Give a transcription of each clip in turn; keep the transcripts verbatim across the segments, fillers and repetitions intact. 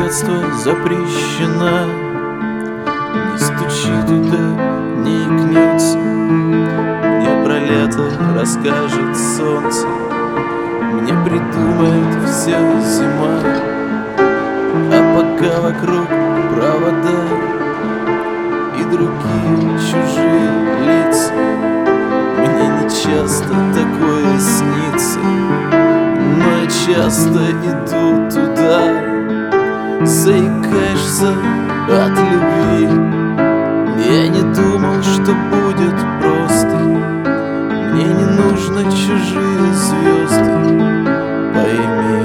детства запрещена. Не стучи туда, не икнется. Мне про лето расскажет солнце, мне придумает вся зима. А пока вокруг провода и другие чужие лица, мне не часто такое снится, но я часто иду туда. Заикаешься от любви, я не думал, что будет просто. Мне не нужны чужие звезды, пойми.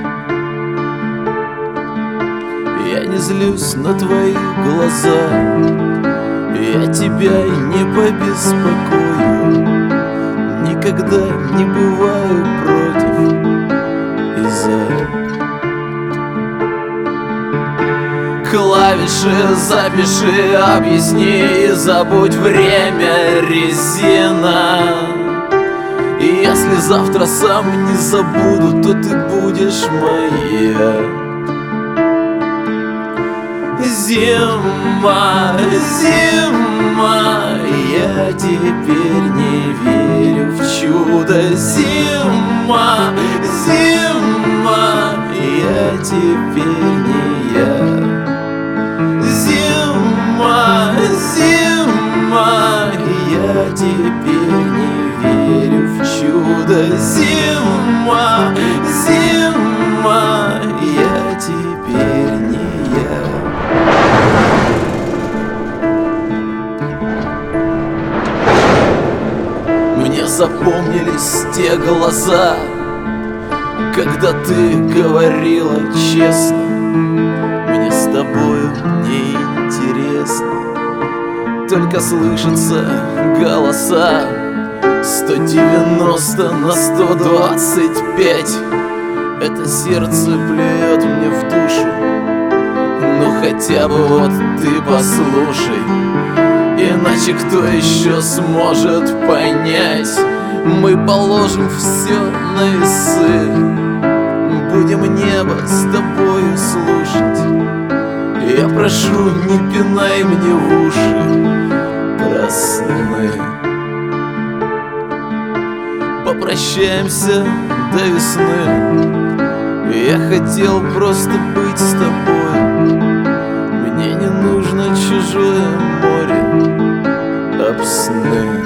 Я не злюсь на твои глаза, я тебя и не побеспокою. Никогда не бываю против и за. Клавиши запиши, объясни и забудь, время резина. И если завтра сам не забуду, то ты будешь моя. Зима, зима, я теперь не верю в чудо. Зима, зима, я теперь не я. Зима, зима, я теперь не верю в чудо. Зима, зима, я теперь не я. Мне запомнились те глаза, когда ты говорила честно: мне с тобою не интересно. Только слышатся голоса сто девяносто на сто двадцать пять. Это сердце плюет мне в душу. Ну хотя бы вот ты послушай, иначе кто еще сможет понять? Мы положим все на весы, будем небо с тобою слушать. Я прошу, не пинай мне в уши про сны. Попрощаемся до весны. Я хотел просто быть с тобой. Мне не нужно чужое море об сны.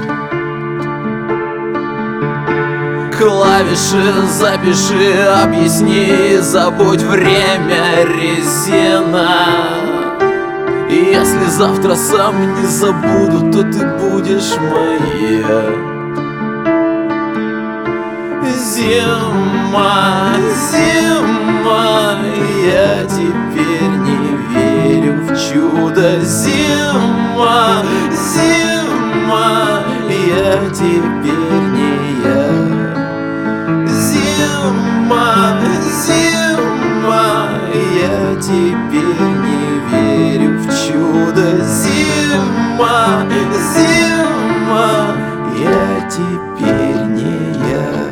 Клавиши запиши, объясни, забудь, время резина. И если завтра сам не забуду, то ты будешь моя. Зима, зима, я теперь не верю в чудо. Зима, зима, я теперь не я. Зима, зима, я теперь не верю в чудо. Зима, зима, я теперь не я.